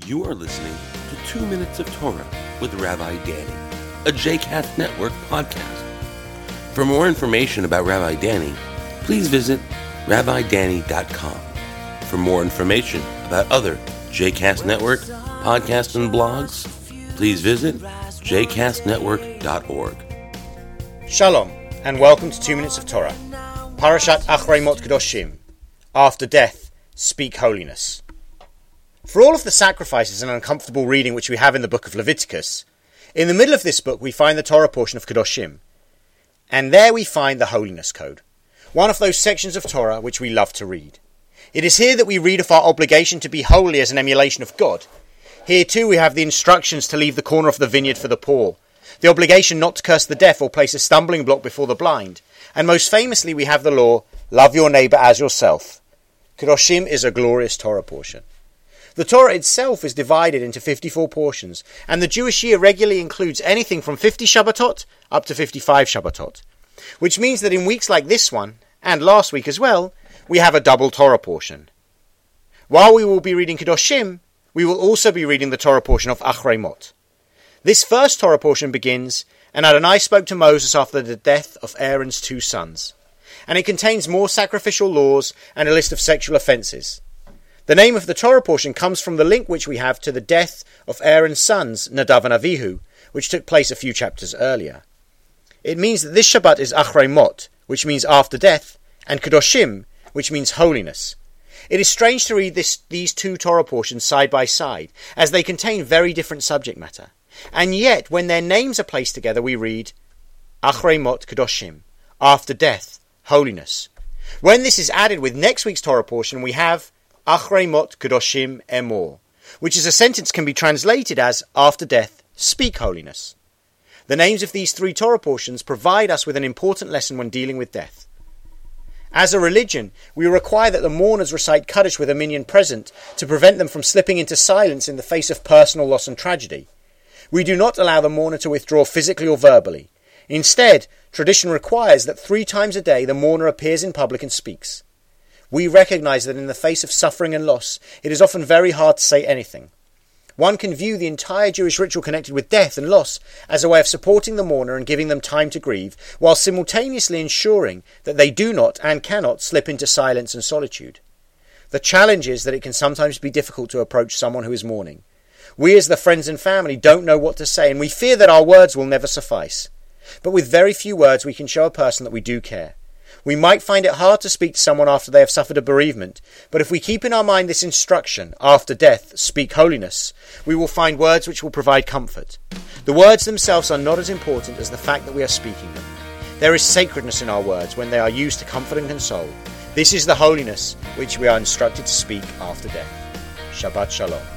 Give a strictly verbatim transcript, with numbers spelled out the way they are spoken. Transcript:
You are listening to Two Minutes of Torah with Rabbi Danny, a J CAST Network podcast. For more information about Rabbi Danny, please visit rabbi danny dot com. For more information about other J CAST Network podcasts and blogs, please visit j cast network dot org. Shalom, and welcome to Two Minutes of Torah. Parashat Achrei Mot Kedoshim. After death, speak holiness. For all of the sacrifices and uncomfortable reading which we have in the book of Leviticus, in the middle of this book we find the Torah portion of Kedoshim. And there we find the Holiness Code, one of those sections of Torah which we love to read. It is here that we read of our obligation to be holy as an emulation of God. Here too we have the instructions to leave the corner of the vineyard for the poor, the obligation not to curse the deaf or place a stumbling block before the blind, and most famously we have the law, love your neighbour as yourself. Kedoshim is a glorious Torah portion. The Torah itself is divided into fifty-four portions, and the Jewish year regularly includes anything from fifty Shabbatot up to fifty-five Shabbatot, which means that in weeks like this one, and last week as well, we have a double Torah portion. While we will be reading Kedoshim, we will also be reading the Torah portion of Achrei Mot. This first Torah portion begins, and Adonai spoke to Moses after the death of Aaron's two sons, and it contains more sacrificial laws and a list of sexual offences. The name of the Torah portion comes from the link which we have to the death of Aaron's sons, Nadav and Avihu, which took place a few chapters earlier. It means that this Shabbat is Achrei Mot, which means after death, and Kedoshim, which means holiness. It is strange to read this, these two Torah portions side by side, as they contain very different subject matter. And yet, when their names are placed together, we read Achrei Mot Kedoshim, after death, holiness. When this is added with next week's Torah portion, we have Achrei Mot Kedoshim Emor, which is a sentence can be translated as, after death, speak holiness. The names of these three Torah portions provide us with an important lesson when dealing with death. As a religion, we require that the mourners recite Kaddish with a minyan present to prevent them from slipping into silence in the face of personal loss and tragedy. We do not allow the mourner to withdraw physically or verbally. Instead, tradition requires that three times a day the mourner appears in public and speaks. We recognise that in the face of suffering and loss, it is often very hard to say anything. One can view the entire Jewish ritual connected with death and loss as a way of supporting the mourner and giving them time to grieve, while simultaneously ensuring that they do not and cannot slip into silence and solitude. The challenge is that it can sometimes be difficult to approach someone who is mourning. We as the friends and family don't know what to say, and we fear that our words will never suffice. But with very few words we can show a person that we do care. We might find it hard to speak to someone after they have suffered a bereavement, but if we keep in our mind this instruction, after death, speak holiness, we will find words which will provide comfort. The words themselves are not as important as the fact that we are speaking them. There is sacredness in our words when they are used to comfort and console. This is the holiness which we are instructed to speak after death. Shabbat Shalom.